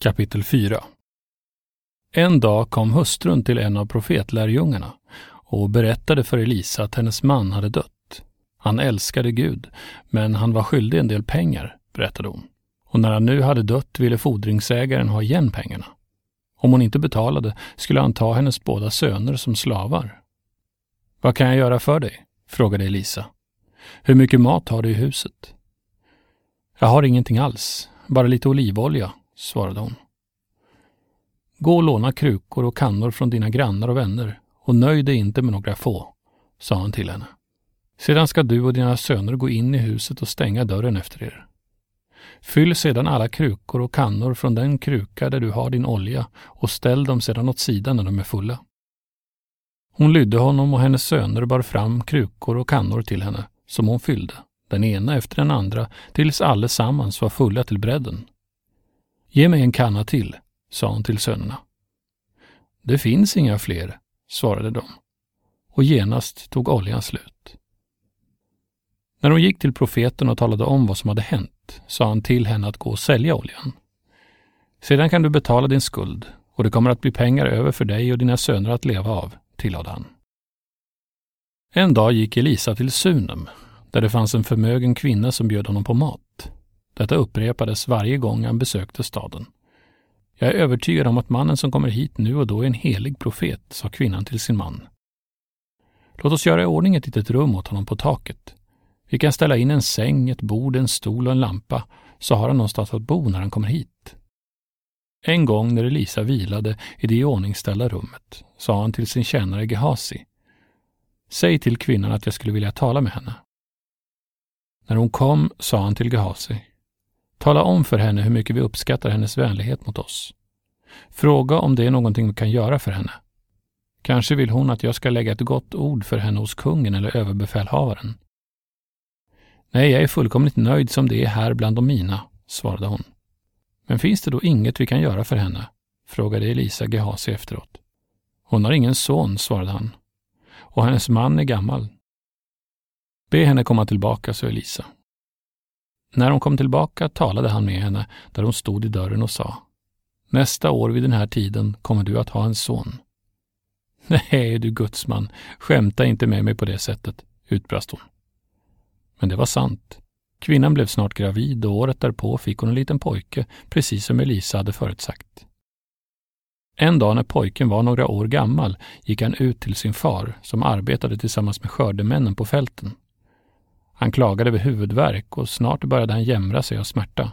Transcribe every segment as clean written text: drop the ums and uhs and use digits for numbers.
Kapitel 4. En dag kom hustrun till en av profetlärjungarna och berättade för Elisa att hennes man hade dött. Han älskade Gud, men han var skyldig en del pengar, berättade hon. Och när han nu hade dött ville fordringsägaren ha igen pengarna. Om hon inte betalade skulle han ta hennes båda söner som slavar. Vad kan jag göra för dig? Frågade Elisa. Hur mycket mat har du i huset? Jag har ingenting alls, bara lite olivolja, svarade hon. Gå och låna krukor och kannor från dina grannar och vänner och nöj dig inte med några få, sa han till henne. Sedan ska du och dina söner gå in i huset och stänga dörren efter er. Fyll sedan alla krukor och kannor från den kruka där du har din olja och ställ dem sedan åt sidan när de är fulla. Hon lydde honom och hennes söner bar fram krukor och kannor till henne som hon fyllde, den ena efter den andra, tills allesammans var fulla till bredden. Ge mig en kanna till, sa hon till sönerna. Det finns inga fler, svarade de, och genast tog oljan slut. När hon gick till profeten och talade om vad som hade hänt, sa han till henne att gå och sälja oljan. Sedan kan du betala din skuld, och det kommer att bli pengar över för dig och dina söner att leva av, tillade han. En dag gick Elisa till Sunem, där det fanns en förmögen kvinna som bjöd honom på mat. Detta upprepades varje gång han besökte staden. Jag är övertygad om att mannen som kommer hit nu och då är en helig profet, sa kvinnan till sin man. Låt oss göra i ordning ett litet rum åt honom på taket. Vi kan ställa in en säng, ett bord, en stol och en lampa, så har han någonstans att bo när han kommer hit. En gång när Elisa vilade i det iordningställda rummet, sa han till sin tjänare Gehasi. Säg till kvinnan att jag skulle vilja tala med henne. När hon kom sa han till Gehasi. Tala om för henne hur mycket vi uppskattar hennes vänlighet mot oss. Fråga om det är någonting vi kan göra för henne. Kanske vill hon att jag ska lägga ett gott ord för henne hos kungen eller överbefälhavaren. Nej, jag är fullkomligt nöjd som det är här bland de mina, svarade hon. Men finns det då inget vi kan göra för henne? Frågade Elisa Gehasi efteråt. Hon har ingen son, svarade han. Och hennes man är gammal. Be henne komma tillbaka, sa Elisa. När hon kom tillbaka talade han med henne där hon stod i dörren och sa. Nästa år vid den här tiden kommer du att ha en son. Nej, du gudsman, skämta inte med mig på det sättet, utbrast hon. Men det var sant. Kvinnan blev snart gravid och året därpå fick hon en liten pojke, precis som Elisa hade förutsagt. En dag när pojken var några år gammal gick han ut till sin far som arbetade tillsammans med skördemännen på fälten. Han klagade över huvudvärk och snart började han jämra sig av smärta.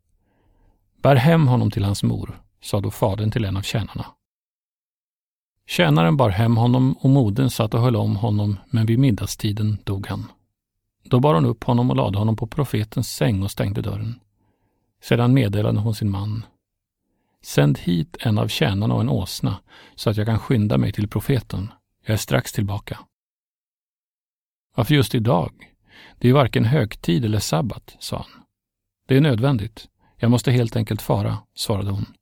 Bär hem honom till hans mor, sa då fadern till en av tjänarna. Tjänaren bar hem honom och modern satt och höll om honom, men vid middagstiden dog han. Då bar hon upp honom och lade honom på profetens säng och stängde dörren. Sedan meddelade hon sin man. Sänd hit en av tjänarna och en åsna så att jag kan skynda mig till profeten. Jag är strax tillbaka. Varför just idag? Det är varken högtid eller sabbat, sa han. Det är nödvändigt. Jag måste helt enkelt fara, svarade hon.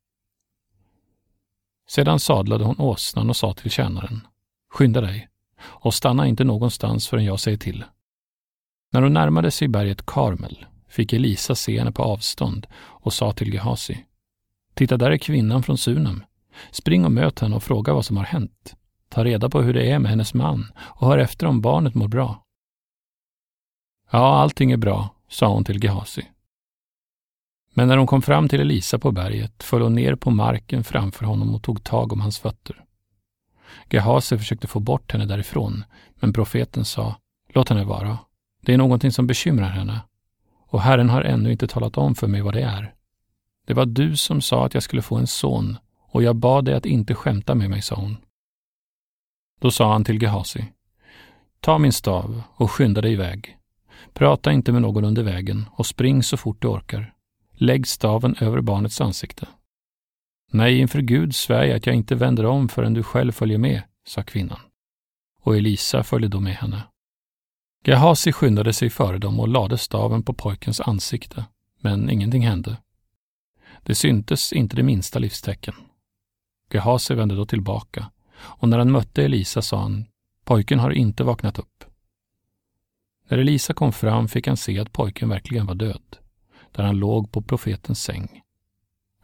Sedan sadlade hon åsnan och sa till tjänaren. Skynda dig och stanna inte någonstans förrän jag säger till. När hon närmade sig berget Karmel fick Elisa se henne på avstånd och sa till Gehasi. Titta, där är kvinnan från Sunem. Spring och möt henne och fråga vad som har hänt. Ta reda på hur det är med hennes man och hör efter om barnet mår bra. Ja, allting är bra, sa hon till Gehasi. Men när hon kom fram till Elisa på berget föll hon ner på marken framför honom och tog tag om hans fötter. Gehasi försökte få bort henne därifrån, men profeten sa, låt henne vara. Det är någonting som bekymrar henne, och Herren har ännu inte talat om för mig vad det är. Det var du som sa att jag skulle få en son, och jag bad dig att inte skämta med mig, sa hon. Då sa han till Gehasi, ta min stav och skynda dig iväg. Prata inte med någon under vägen och spring så fort du orkar. Lägg staven över barnets ansikte. Nej, inför Gud svär jag att jag inte vänder om förrän du själv följer med, sa kvinnan. Och Elisa följde då med henne. Gehasi skyndade sig före dem och lade staven på pojkens ansikte, men ingenting hände. Det syntes inte det minsta livstecken. Gehasi vände då tillbaka, och när han mötte Elisa sa han, pojken har inte vaknat upp. När Elisa kom fram fick han se att pojken verkligen var död, där han låg på profetens säng.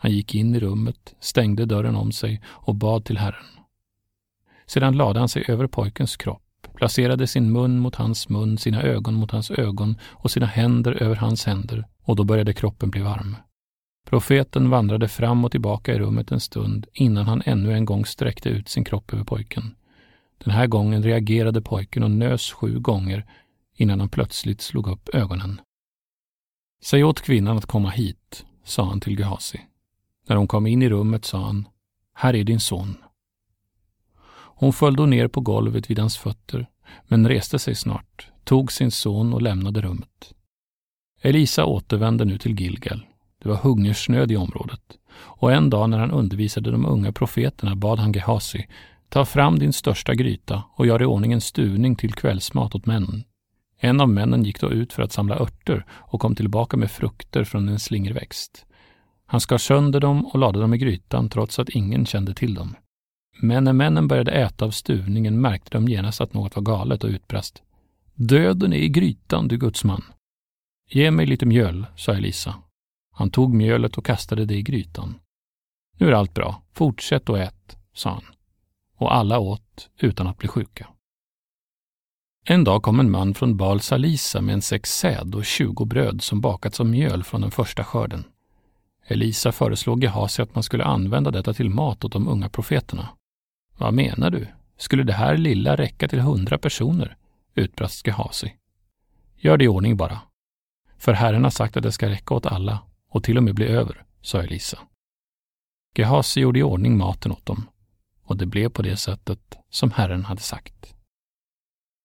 Han gick in i rummet, stängde dörren om sig och bad till Herren. Sedan lade han sig över pojkens kropp, placerade sin mun mot hans mun, sina ögon mot hans ögon och sina händer över hans händer, och då började kroppen bli varm. Profeten vandrade fram och tillbaka i rummet en stund innan han ännu en gång sträckte ut sin kropp över pojken. Den här gången reagerade pojken och nös 7 gånger innan han plötsligt slog upp ögonen. Säg åt kvinnan att komma hit, sa han till Gehazi. När hon kom in i rummet sa han, här är din son. Hon föll då ner på golvet vid hans fötter, men reste sig snart, tog sin son och lämnade rummet. Elisa återvände nu till Gilgal. Det var hungersnöd i området, och en dag när han undervisade de unga profeterna bad han Gehazi, ta fram din största gryta och gör i ordning en stuvning till kvällsmat åt männen. En av männen gick då ut för att samla örter och kom tillbaka med frukter från en slingerväxt. Han skar sönder dem och lade dem i grytan trots att ingen kände till dem. Men när männen började äta av stuvningen märkte de genast att något var galet och utbrast. Döden är i grytan, du gudsman. Ge mig lite mjöl, sa Elisa. Han tog mjölet och kastade det i grytan. Nu är allt bra, fortsätt och ät, sa han. Och alla åt utan att bli sjuka. En dag kom en man från Baal Salisa med en säck säd och 20 bröd som bakats av mjöl från den första skörden. Elisa föreslog Gehazi att man skulle använda detta till mat åt de unga profeterna. Vad menar du? Skulle det här lilla räcka till 100 personer? Utbrast Gehazi. Gör det i ordning bara. För Herren har sagt att det ska räcka åt alla och till och med bli över, sa Elisa. Gehazi gjorde i ordning maten åt dem, och det blev på det sättet som Herren hade sagt.